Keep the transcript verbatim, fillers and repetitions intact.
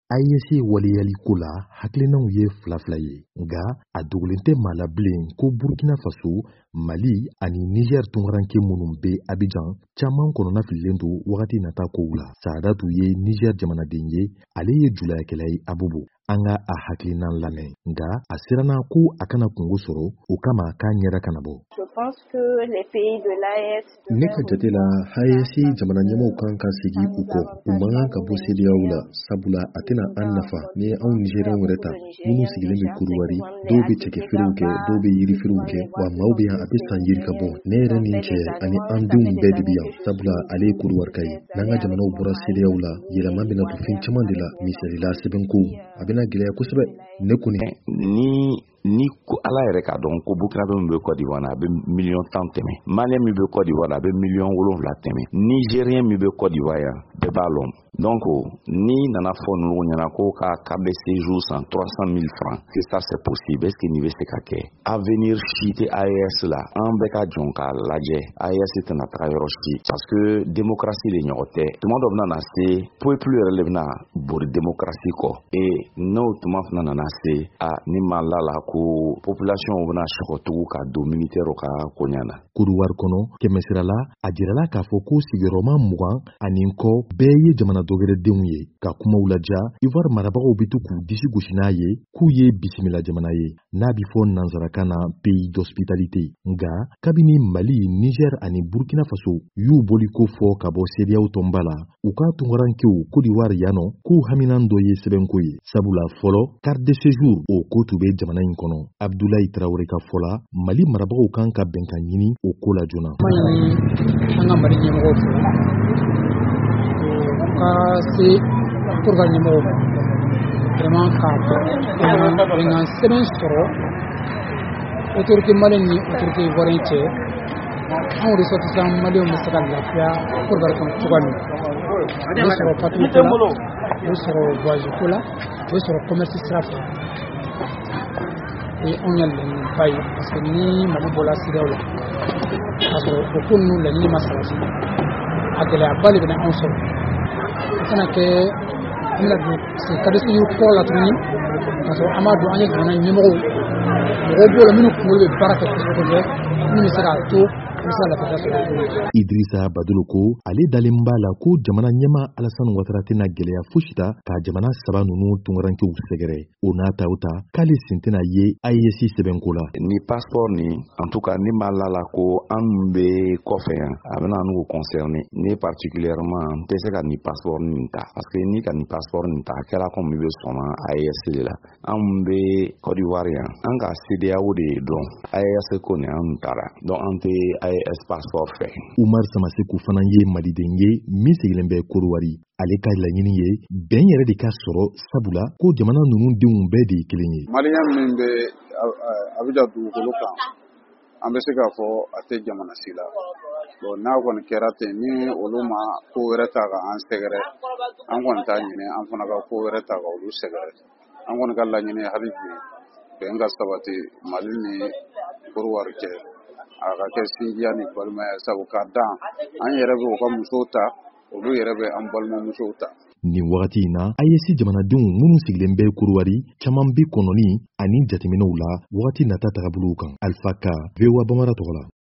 A E S waliyali ko la hakilinaw ye fila fila ye nga a dogolen tɛ maa la bilen ko Burkina Faso, Mali ani Niger tunkaranke minnu be Abidjan caman kɔnɔna fililen don wagati nata kow la. Saadatu ye Niger jamanaden ye, ale ye julayakɛla ye Abubu. An ka a hakilina lamɛn nga a siranna ko a kana kungo sɔrɔ, o kama k'a ɲɛda kana bɔ. Ne ka jate la A E S jamana ɲɛmɔgɔw kan ka segi u kɔ. U man kan ka bɔ C D A O la, sabula a tɛna an nafa ni anw Nigériens wɛrɛ ta minnu sigilen bɛ Kodowari. Dɔw bɛ cɛkɛfeerew kɛ, dɔw bɛ yirifeerew kɛ, wa maaw bɛ yan a bɛ san yiri ka bɔ. Ne yɛrɛ ni cɛ ani an denw bɛɛ de bɛ yan, sabula ale ye Kodowari ka ye. N'an ka jamanaw bɔra C D A O la, yɛlɛma bɛna don fɛn caman de la, misalila sɛbɛnkow. A bɛna gɛlɛya kosɛbɛ. Ne kɔni ni ni ko ala yɛrɛ k'a dɔn ko Burkina min bɛ Côte d'Ivoire a bɛ miliyɔn tan tɛmɛ, Malien min bɛ Côte d'Ivoire a bɛ miliyɔn wolonwula tɛmɛ, Nigérien min bɛ Côte d'Ivoire yan bɛɛ b'a lɔn. Donc ni nana fɔ ninnu ɲɛna ko ka carte de séjour san trois cent mille francs, que ça c'est possible, est-ce que nin bɛ se ka kɛ? Avenir si tɛ A E S la, an bɛɛ ka jɔn k'a lajɛ. A E S tɛna taga yɔrɔ si, parce que démocratie de ɲɔgɔn tɛ. Tuma dɔ bɛna na se peuple yɛrɛ de bɛna bori démocratie kɔ, et n'o tuma fana nana se a ni ma lala ko population bɛna sɔgɔtugu ka don militaire ka koɲa na. Kodowari kɔnɔ kɛmɛsira la a jirala k'a fɔ ko sigiyɔrɔma mugan ani kɔ bɛɛ ye jamana dɔgɛrɛdenw ye. Ka kumaw laja, Ivoire marabagaw bɛ to k'u disi gosi n'a ye k'u ye bisimila jamana ye, n'a bi fɔ nansarakan na pays d'hospitalité. Nga kabini Mali, Niger ani Burkina Faso y'u boli ko fɔ ka bɔ C D A O tɔnba la, u ka tunkarankew Côte d'Ivoire yanɔ k'u haminan dɔ ye sɛbɛnko ye. Sabula fɔlɔ carte de séjour o ko tun bɛ jamana in kɔnɔ. Abdoulaye Traoré ka fɔla Mali marabagaw kan ka bɛnkan ɲini o ko la joona. An ka Mali ɲɛmɔgɔw fɔ ka se pour ka ɲɛmɔgɔw vraiment ka bɛnkan sɛbɛn sɔrɔ autorité malienne ni autorité ivoirienne cɛ, anw ressortissant malien bɛ se ka lafiya pour ka kɔnɔ cogoya min. O bɛ sɔrɔ papier ko la, o bɛ sɔrɔ voyage ko la, o bɛ sɔrɔ commerce sira fɛ. Et on y a le bail parce que ni Mali bɔra C D A O la parce que o ko ninnu laɲini ma sabati, a gɛlɛyaba de bɛna anw sɔrɔ. O kana kɛ an bɛna don carte de séjour kɔrɔ la tuguni parce que an b'a dɔn an ye jamana ɲɛmɔgɔw mɔgɔw b'o la minnu kunkolo bɛ baara kɛ kosɛbɛ minnu bɛ se k'a to Idrissa Badolo ko ale dalen b'a la ko jamana ɲɛma Alassane Ouattara tɛna gɛlɛya fosi ta ka jamana saba ninnu tunkarankew sɛgɛrɛ. O n'a ta o ta k'ale sen tɛna ye A E S sɛbɛnko la. Ni passeport ni en tout cas ni ma lala ko an bɛ kɔfɛ yan a bɛna n'u concerné, ni particulièrement n tɛ se ka ni passeport nin ta parce que ni ka ni passeport nin ta a kɛra comme i bɛ sɔnna A E S de la. An bɛ Côte d'Ivoire yan an ka C D A O de dɔn, A E S ko ni an taara, donc an tɛ A E S passeport fɛ. Umar Samaseku fana ye maliden ye min sigilen bɛ Kodowari. Ale ka laɲini ye bɛn yɛrɛ de ka sɔrɔ, sabula ko jamana ninnu denw bɛɛ de ye kelen ye. Malien min bɛ Abidjan dugukolo kan an bɛ se k'a fɔ a tɛ jamana si la. Bon n'a kɔni kɛra ten ni olu ma ko wɛrɛ ta ka an sɛgɛrɛ, an kɔni t'a ɲini an fana ka ko wɛrɛ ta ka olu sɛgɛrɛ. An kɔni ka laɲini hali bi bɛn ka sabati Mali ni Kodowari cɛ. A ka kɛ sinjiya ni balimaya sabu k'a dan an yɛrɛ bɛ u ka musow ta, olu yɛrɛ bɛ an balimamusow ta. Nin wagati in na A E S jamanadenw minnu sigilen bɛ Kodowari caman bɛ kɔnɔni ani jateminɛw la wagati nata tagabolow kan. Alpha Ka, V O A Bamara tɔgɔ la.